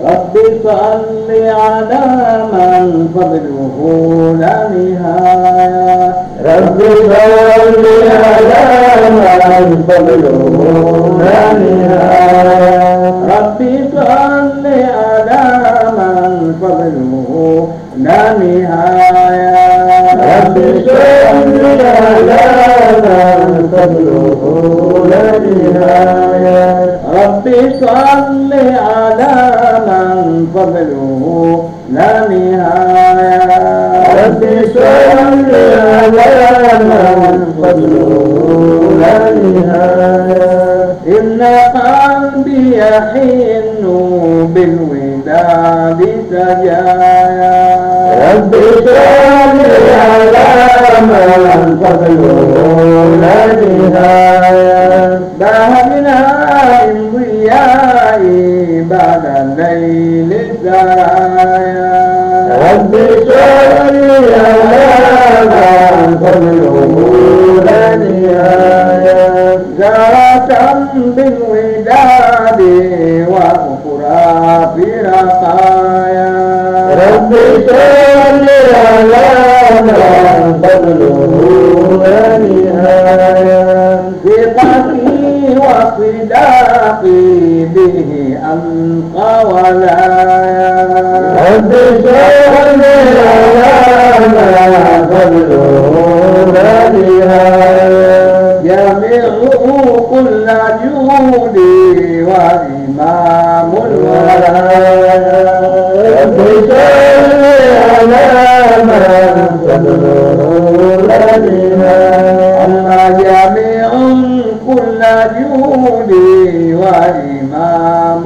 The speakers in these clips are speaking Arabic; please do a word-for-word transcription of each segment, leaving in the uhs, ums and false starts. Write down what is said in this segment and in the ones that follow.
رب صل على من فضله لا نهاية رب صل على من فضله لا نهاية رب صل على من فضله لا نهاية رب صل على من فضله لا نهاية رب صل على من فضله لا نهاية رب صل على من فضله لا نهاية إن قلبي يحن بالوداد سجايا رب صل على من فضله لا نهاية ذهبنا من ضيائي بعد الليل سرايا رب صل على من فضله لا نهاية زارة بالوداد وأخرى في رقايا رب صل على من فضله لا نهاية ثقتي وصداقي به أنقى ولايا رب صل على من فضله لا نهاية جميع كل جودي وإمام الولايا رب صل على من فضله لا نهاية جميع كل جودي وإمام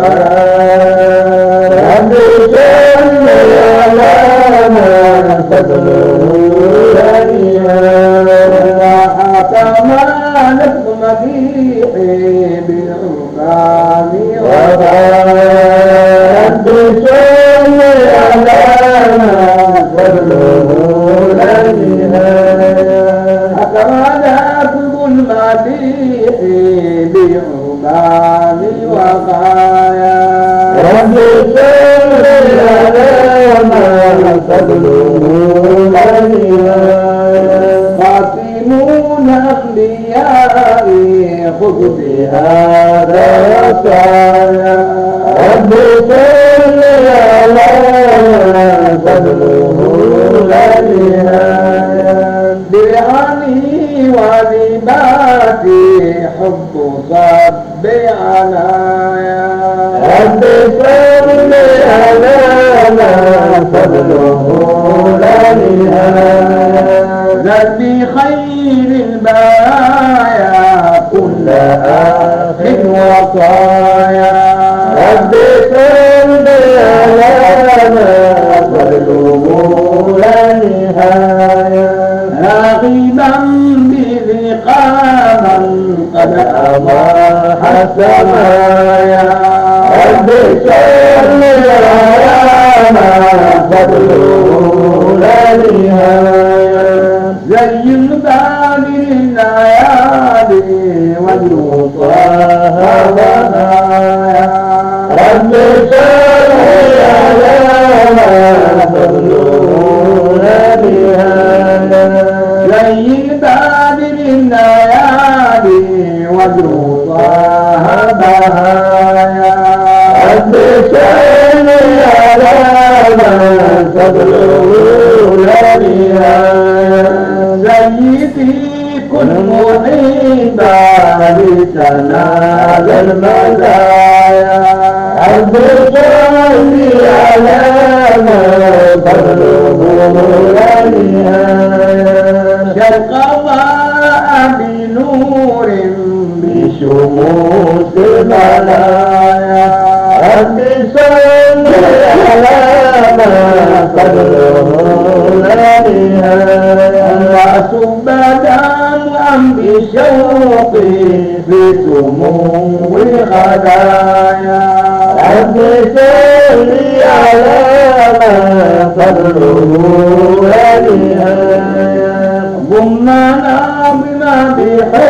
الولايا رب صل على من فضله لا نهاية وحكمت مديحي بالعقاب رب صل على من فضله لا نهاية حكمت المديح بعقاب وقايا رب صل على من فضله لا نهاية خاتمون أنبيائي خذ بهذا وصايا رب صل على من فضله لا نهاية درعمي ولباسي حب صب عنايا رب صل على من فضله لا نهاية ذنبي خير البرايا كل آخ وصايا رب صل على من فضله لا نهاية راغبا بلقاء من قد أضاح السمايا رب صل على من فضله لا نهاية زين بدر الليالي وجه طه بهايا رب صل على من فضله لا نهاية زين بدر الليالي وجه طه بهايا رب صل على من فضله لا نهاية سيدي كن محبا لتنال المزايا رب صل على من فضله لا نهاية شرق ضاء بنور بشموس المنايا رب صل على من فضله لا نهاية الناس بدا بشوقي في سمو خدايا رب صل على من فضله لا نهاية ضمنا بما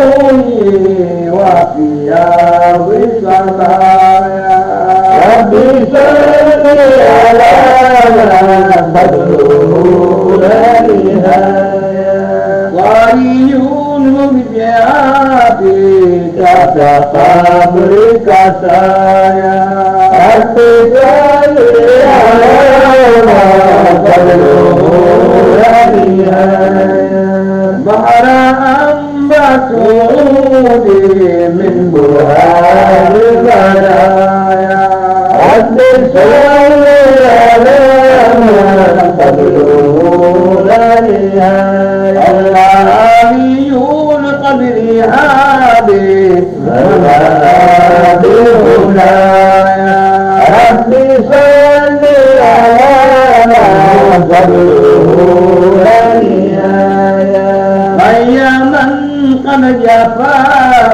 بحوي وفياض صبايا رب صل على من فضله لا نهاية ضريون مبدعاتي تحت قبرك سايا رب صل على من فضله لا نهاية بحر أنبت عودي من برهان البرايا رب صل على من فضله لا نهاية العاليون قدري هادي منابر هدايا رب صل على من فضله لا نهاية هيا من قد جفاه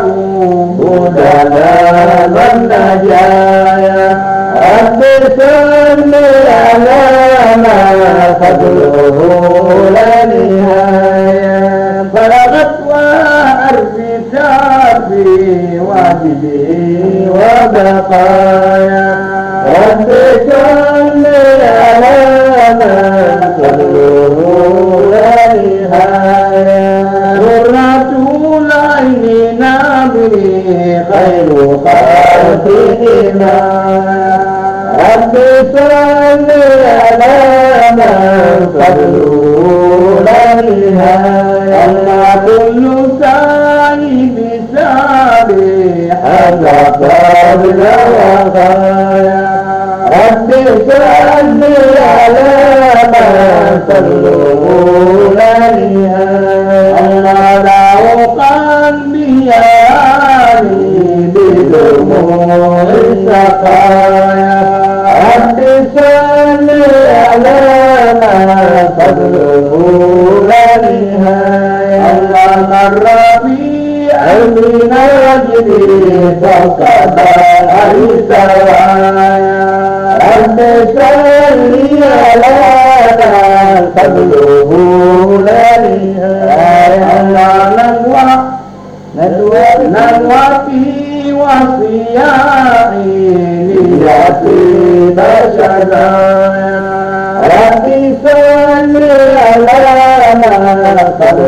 بدلا من نجايا رب صل على من فضله لا نهاية بلغت وأرضي شعبي واجبي وبقايا رب صل على من فضله لا نهاية ذرة العين نابي خير خلقهما رب صل على من فضله لا نهاية الله كل سعي بسابي هذا قبل وغاية رب صل على من فضله لا نهاية الله له قلبي يالي بدموع السقايا رب صل على من فضله لا نهاية الله مر في علمنا يجري فوق بحر سوايا رب صل على من فضله لا نهاية الله نجوى ندوة نجوى في وصياعي ليصيب شذايا رب صل على من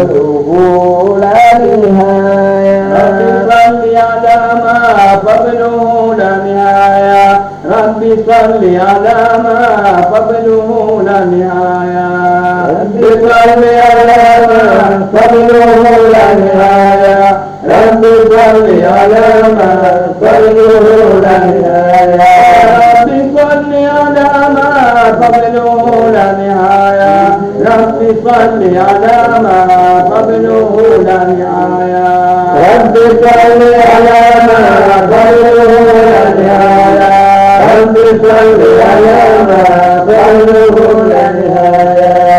فضله لا نهاية رب صل على ما فضله لا نهاية رب صل على ما فضله لا نهاية رب صل على من فضله لا نهاية رب صل على من فضله لا نهاية رب صل على ما فضله لا نهاية رب صل على ما فضله لا نهاية رب صل على من فضله لا نهاية رب صل على من فضله لا نهاية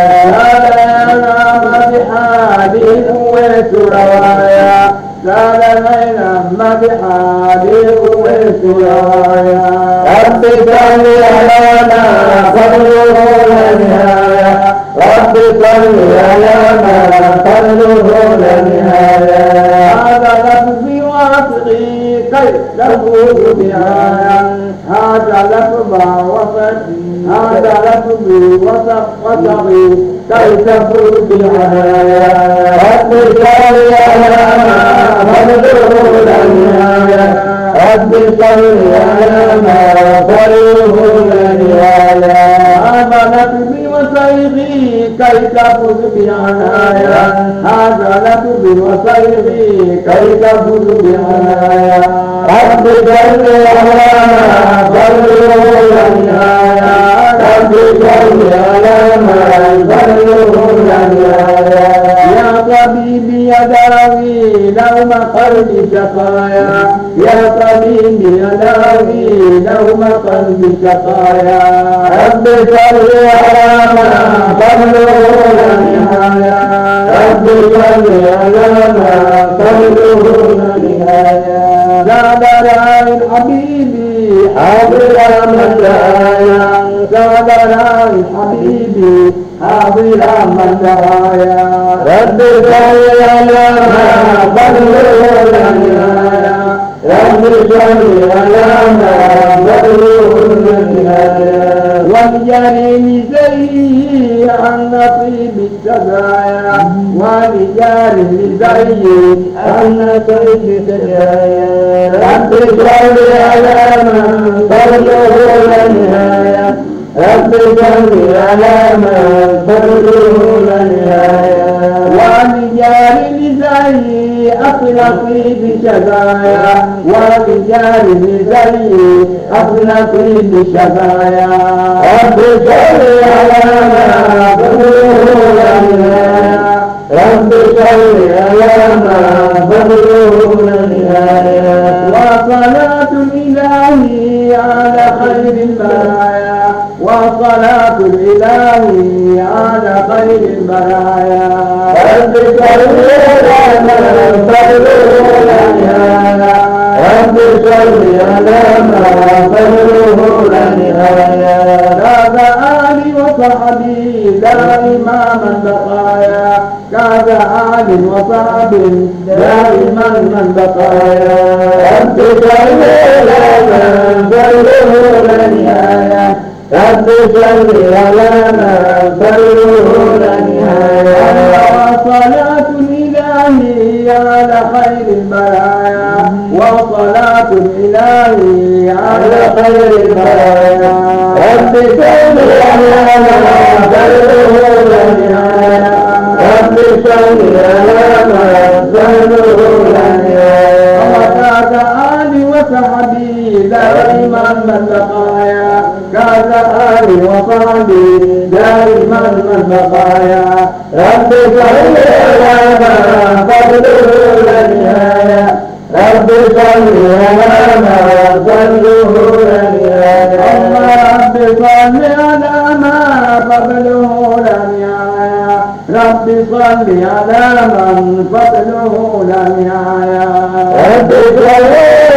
بحالي قوة روايا زاد بين بحالي قوة روايا رب صل على من فضله لا نهاية رب صل على من فضله لا نهاية هذا لفظي واثقي كي تفوز بآية هذا لفظ وصفي هذا لفظي وصف وصفي كي تفوز بآية رب صل على من فضله لا نهاية رب صل على من فضله لا نهاية هذا لفظي وصيغي كي تفوز بعناية هذا لفظي وصيغي كي تفوز بعناية رب صل على من فضله لا نهاية رب صل على من فضله لا نهاية يا طبيبي يا داوي لوم قلبي شقايا يا طبيبي يا داوي لوم قلبي شقايا رب صل على من فضله لا نهاية رب صل على من فضله لا نهاية زاد راي حبيبي حاضر مدايا زاد راي حبيبي حاضر مدايا رب صل على من فضله لا نهاية رب صل على من فضله لا بشذايا ولجاره زي أن سيد سجايا رب صل على من فضله لا نهاية رب صل على من فضله لا نهاية ولجاره زي أخلقي بشذايا ولجاره زي أخلقي بشذايا رب صل على من فضله لا نهاية رب صل على من فضله لا نهاية وصلاة الإله على خير البرايا وصلاة الإله على خير البرايا رب صل على من فضله لا نهاية رب صل على من فضله لا نهاية كذا آل وصحبي دائما من بقايا كذا آل وصحبي دائما من بقايا رب صل على من فضله لا نهاية رب صل على من فضله لا نهاية وصلاة الإله على خير البرايا وصلاة الإله على خير البرايا رب صل على من فضله لا نهاية رب صل على من فضله لا نهاية وكذا آل وصحبي دائما من بقايا كذا آل وصحبي دائما من بقايا رب صل على من فضله لا نهاية رب صل على من فضله لا نهاية رب صل على من فضله لا نهاية رب صل على من فضله لا نهاية رب صل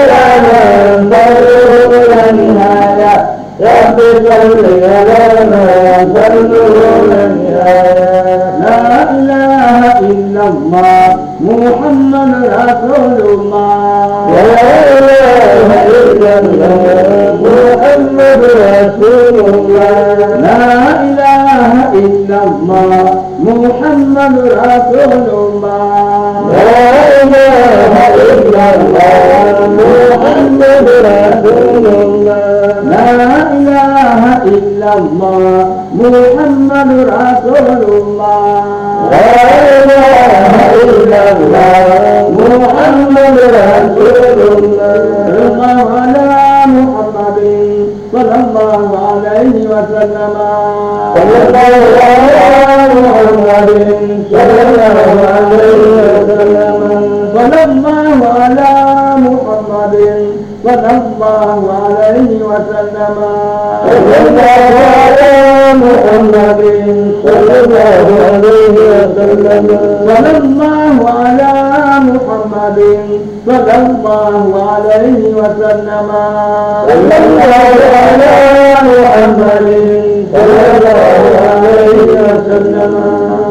على من فضله لا نهاية رب صل على من فضله لا نهاية لا إله إلا الله محمد رسول الله لا إله إلا الله محمد رسول الله لا إله إلا الله محمد رسول الله لا إله إلا الله محمد رسول الله لا إله إلا الله محمد رسول الله لا إله إلا الله محمد رسول الله رضا على محمد صلى الله عليه وسلم صلى الله على محمد صلى الله عليه وسلم صلى الله على محمد صلى الله عليه وسلم صلى الله على محمد صلى الله عليه وسلم صلى الله على محمد صلى الله عليه وسلم صلى الله على محمد صلى الله عليه وسلم